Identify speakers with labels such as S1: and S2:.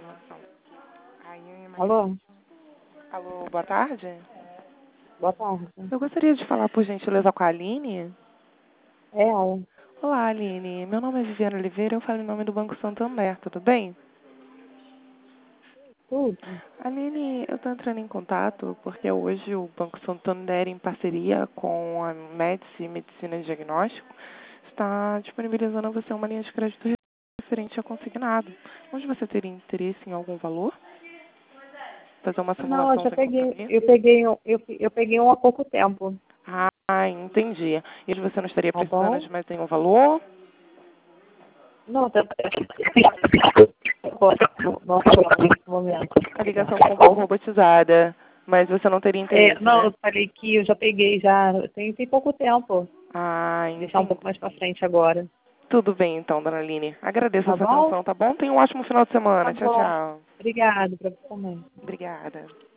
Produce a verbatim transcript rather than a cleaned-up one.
S1: Aí eu imagino...
S2: Alô?
S1: Alô, boa tarde.
S2: Boa tarde.
S1: Eu gostaria de falar, por gentileza, com a Aline.
S2: É ela.
S1: Olá, Aline. Meu nome é Viviane Oliveira, eu falo em nome do Banco Santander, tudo bem?
S2: Tudo?
S1: Aline, eu estou entrando em contato porque hoje o Banco Santander, em parceria com a Médici Medicina e Diagnóstico, está disponibilizando a você uma linha de crédito referente a consignado. Onde você teria interesse em algum valor? Fazer uma
S2: Não, eu
S1: simulação
S2: já
S1: sem
S2: peguei,
S1: compromisso?
S2: eu peguei, um- eu, eu peguei um há pouco tempo.
S1: Ah, entendi. E você não estaria
S2: Tá
S1: precisando
S2: bom?
S1: de mais nenhum valor?
S2: Não, tá. Vamos falar nesse momento.
S1: A ligação ficou um pouco robotizada, mas você não teria
S2: É,
S1: interesse,
S2: não,
S1: né?
S2: eu falei que eu já peguei já, tem, tem pouco tempo.
S1: Ah,
S2: Vou deixar um pouco mais
S1: entendi.
S2: pra frente agora.
S1: Tudo bem então, dona Aline. Agradeço a
S2: Tá
S1: sua
S2: bom?
S1: atenção, tá bom? Tenha um ótimo final de
S2: Tá
S1: semana. Tchau,
S2: bom.
S1: tchau.
S2: Obrigada pra você também.
S1: Obrigada.